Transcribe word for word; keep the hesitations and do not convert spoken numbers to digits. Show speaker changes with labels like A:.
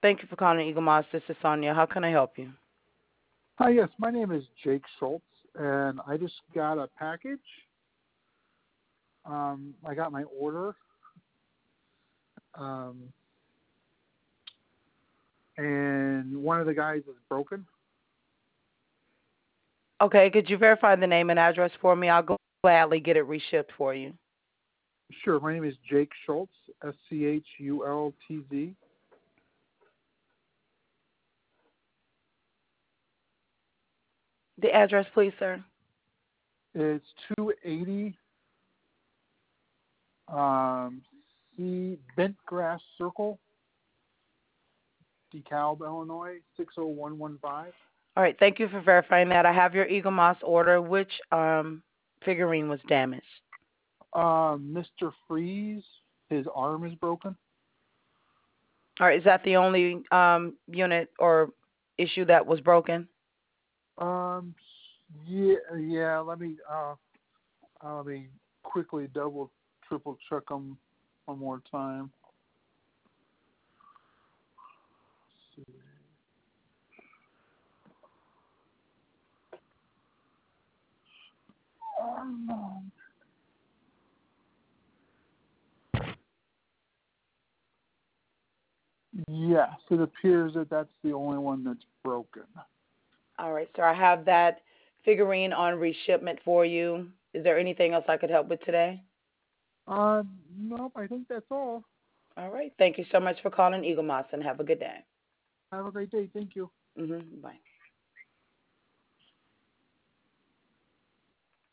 A: Thank you for calling Eagle Moss. This is Sonia. How can I help you?
B: Hi, yes, my name is Jake Schultz, and I just got a package. Um, I got my order, um, and one of the guys is broken.
A: Okay, could you verify the name and address for me? I'll go gladly get it reshipped for you.
B: Sure, my name is Jake Schultz, S C H U L T Z.
A: The address, please, sir.
B: It's two eighty um, C Bentgrass Circle, DeKalb, Illinois, six oh one one five.
A: All right, thank you for verifying that. I have your Eagle Moss order. Which um, figurine was damaged?
B: Um, Mister Freeze, his arm is broken.
A: All right, is that the only um, unit or issue that was broken?
B: Um, yeah, yeah. Let me uh, uh, let me quickly double, triple check them one more time. Let's see. Um, yes, it appears that that's the only one that's broken.
A: All right, sir. I have that figurine on reshipment for you. Is there anything else I could help with today?
B: Uh, nope. I think that's all.
A: All right. Thank you so much for calling Eagle Moss and have a good day.
B: Have a great day. Thank you.
A: Mm-hmm. Bye.